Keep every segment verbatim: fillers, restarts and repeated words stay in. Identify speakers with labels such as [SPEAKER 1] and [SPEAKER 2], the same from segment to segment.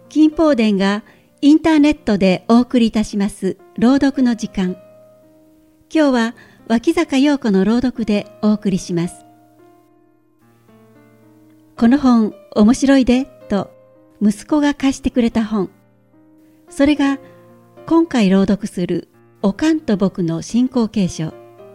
[SPEAKER 1] 金宝殿がインターネットでお送りいたします朗読の時間。今日は脇坂陽子の朗読でお送りします。この本面白いでと息子が貸してくれた本。それが今回朗読するおかんと僕の信仰継承。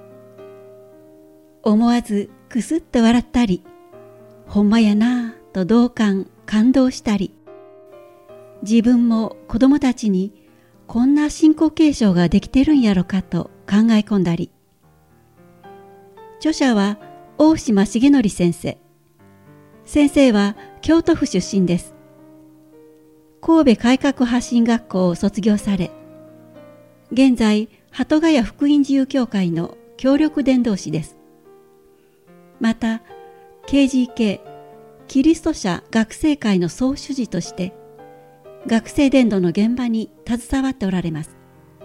[SPEAKER 1] 思わずくすっと笑ったり、ほんまやなぁと同感感動したり、自分も子供たちにこんな信仰継承ができてるんやろかと考え込んだり。著者は大島重則先生。先生は京都府出身です。神戸改革派進学校を卒業され、現在鳩ヶ谷福音自由教会の協力伝道師です。また ケージーケー キリスト者学生会の総主事として学生伝道の現場に携わっておられます。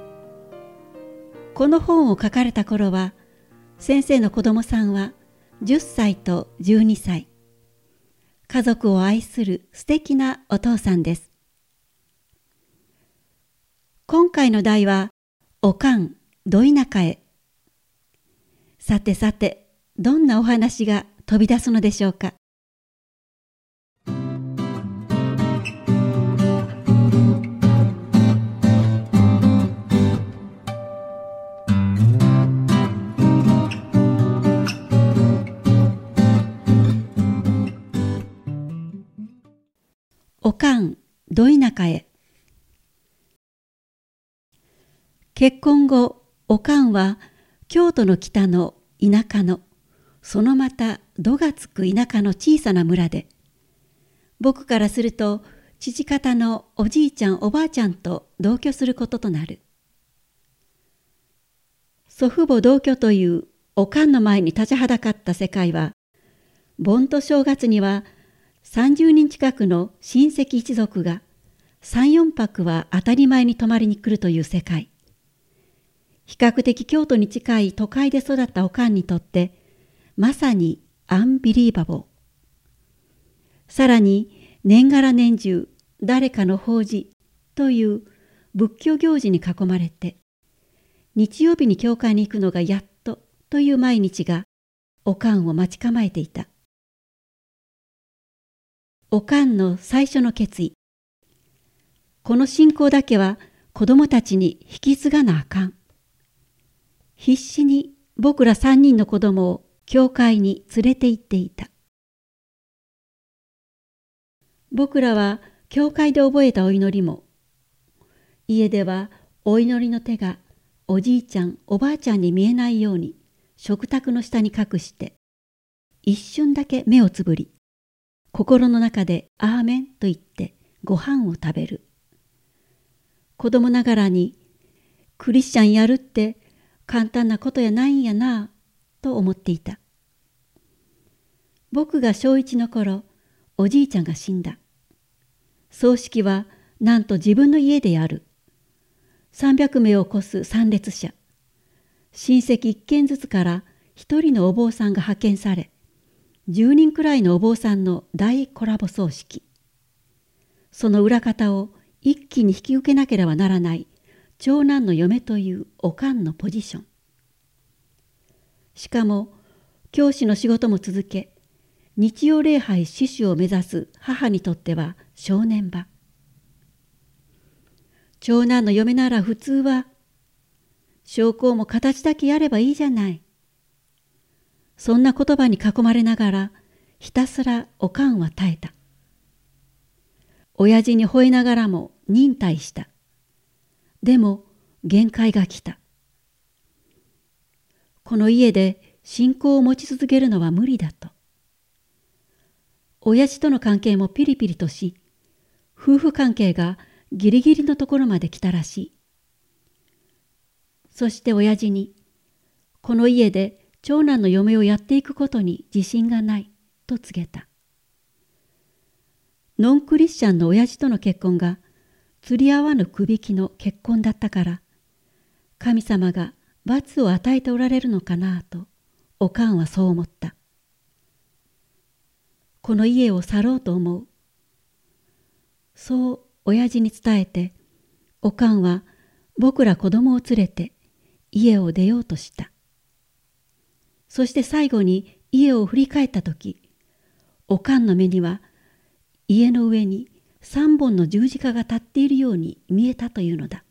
[SPEAKER 1] この本を書かれた頃は、先生の子供さんはじゅっさいとじゅうにさい。家族を愛する素敵なお父さんです。今回の題は、おかん、ど田舎へ。さてさて、どんなお話が飛び出すのでしょうか。おかん、ど田舎へ。結婚後、おかんは京都の北の田舎の、そのまたどがつく田舎の小さな村で、僕からすると父方のおじいちゃんおばあちゃんと同居することとなる。祖父母同居というおかんの前に立ちはだかった世界は、盆と正月にはさんじゅうにん近くの親戚一族がさん、よんぱくは当たり前に泊まりに来るという世界。比較的京都に近い都会で育ったおかんにとって、まさにアンビリーバボー。さらに年がら年中誰かの法事という仏教行事に囲まれて、日曜日に教会に行くのがやっとという毎日がおかんを待ち構えていた。おかんの最初の決意。この信仰だけは子供たちに引き継がなあかん。必死に僕ら三人の子供を教会に連れて行っていた。僕らは教会で覚えたお祈りも、家ではお祈りの手がおじいちゃんおばあちゃんに見えないように食卓の下に隠して、一瞬だけ目をつぶり、心の中でアーメンと言ってご飯を食べる。子供ながらにクリスチャンやるって簡単なことやないんやなと思っていた。僕が小一の頃、おじいちゃんが死んだ。葬式はなんと自分の家でやる。さんびゃくめいを超す参列者。親戚一軒ずつから一人のお坊さんが派遣され、じゅうにんくらいのお坊さんの大コラボ葬式。その裏方を一気に引き受けなければならない長男の嫁というおかんのポジション。しかも教師の仕事も続け、日曜礼拝司主を目指す母にとっては正念場。長男の嫁なら普通は、焼香も形だけやればいいじゃない。そんな言葉に囲まれながら、ひたすらおかんは耐えた。親父に吠えながらも忍耐した。でも限界が来た。この家で信仰を持ち続けるのは無理だと。親父との関係もピリピリとし、夫婦関係がギリギリのところまで来たらしい。そして親父に、この家で長男の嫁をやっていくことに自信がないと告げた。ノンクリスチャンの親父との結婚が釣り合わぬくびきの結婚だったから、神様が罰を与えておられるのかなと、おかんはそう思った。この家を去ろうと思う。そう親父に伝えて、おかんは僕ら子供を連れて家を出ようとした。そして最後に家を振り返ったとき、おかんの目には家の上に三本の十字架が立っているように見えたというのだ。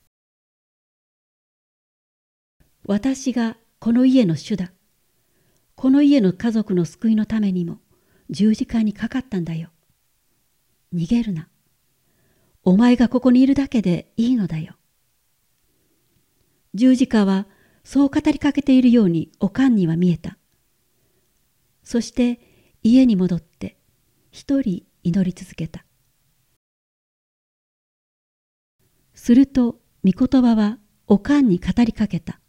[SPEAKER 1] 私がこの家の主だ。この家の家族の救いのためにも十字架にかかったんだよ。逃げるな。お前がここにいるだけでいいのだよ。十字架はそう語りかけているようにおかんには見えた。そして家に戻って一人祈り続けた。すると御言葉はおかんに語りかけた。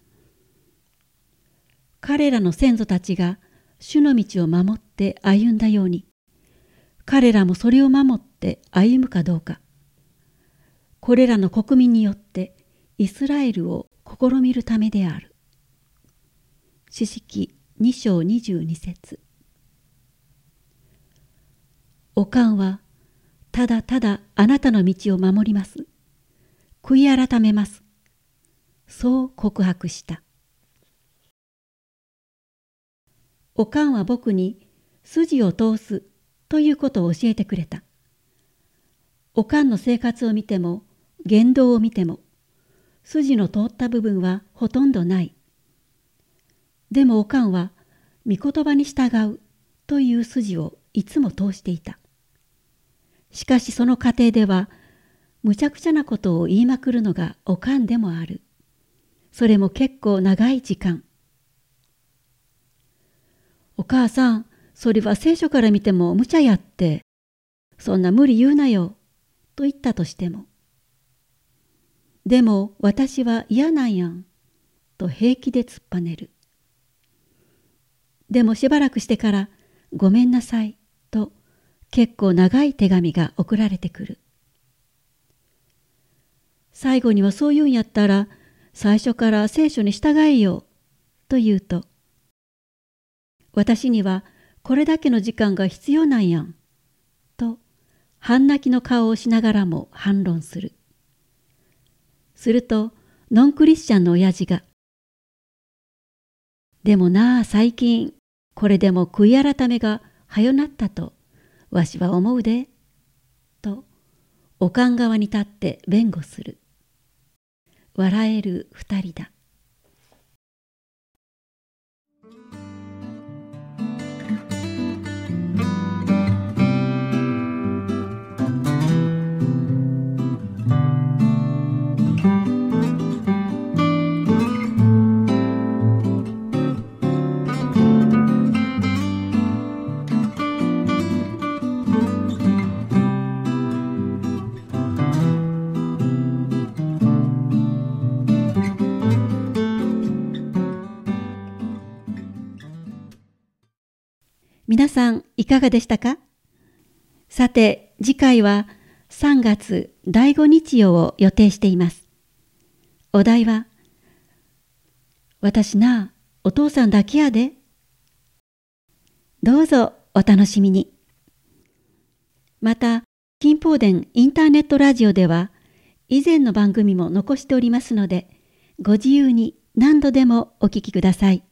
[SPEAKER 1] 彼らの先祖たちが主の道を守って歩んだように、彼らもそれを守って歩むかどうか。これらの国民によってイスラエルを試みるためである。詩式に章にじゅうに節。おかんはただただあなたの道を守ります。悔い改めます。そう告白した。おかんは僕に筋を通すということを教えてくれた。おかんの生活を見ても言動を見ても筋の通った部分はほとんどない。でもおかんは御言葉に従うという筋をいつも通していた。しかしその過程ではむちゃくちゃなことを言いまくるのがおかんでもある。それも結構長い時間。お母さん、それは聖書から見ても無茶やって、そんな無理言うなよ、と言ったとしても。でも私は嫌なんやん、と平気で突っぱねる。でもしばらくしてから、ごめんなさい、と結構長い手紙が送られてくる。最後にはそう言うんやったら、最初から聖書に従えよ、と言うと、私にはこれだけの時間が必要なんやん、と半泣きの顔をしながらも反論する。するとノンクリスチャンの親父が、でもなあ最近これでも悔い改めが早なったとわしは思うで、とおかん側に立って弁護する。笑える二人だ。皆さんいかがでしたか？さて次回はさんがつだいご日曜を予定しています。お題は、私なお父さんだけやで。どうぞお楽しみに。また金宝殿インターネットラジオでは以前の番組も残しておりますので、ご自由に何度でもお聞きください。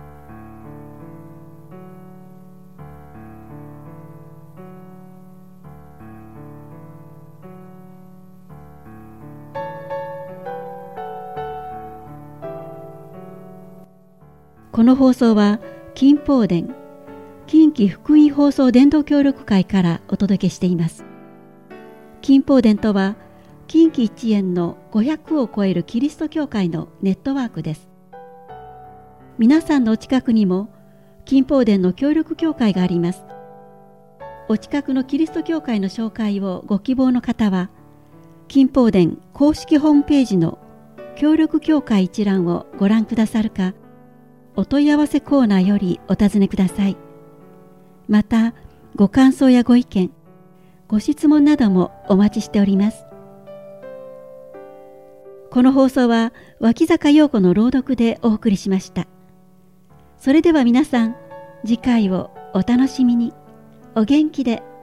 [SPEAKER 1] この放送は金宝殿近畿福音放送伝道協力会からお届けしています。金宝殿とは近畿一円のごひゃくを超えるキリスト教会のネットワークです。皆さんのお近くにも金宝殿の協力教会があります。お近くのキリスト教会の紹介をご希望の方は、金宝殿公式ホームページの協力教会一覧をご覧くださるか、お問い合わせコーナーよりお尋ねください。また、ご感想やご意見、ご質問などもお待ちしております。この放送は脇坂陽子の朗読でお送りしました。それでは皆さん、次回をお楽しみに。お元気で。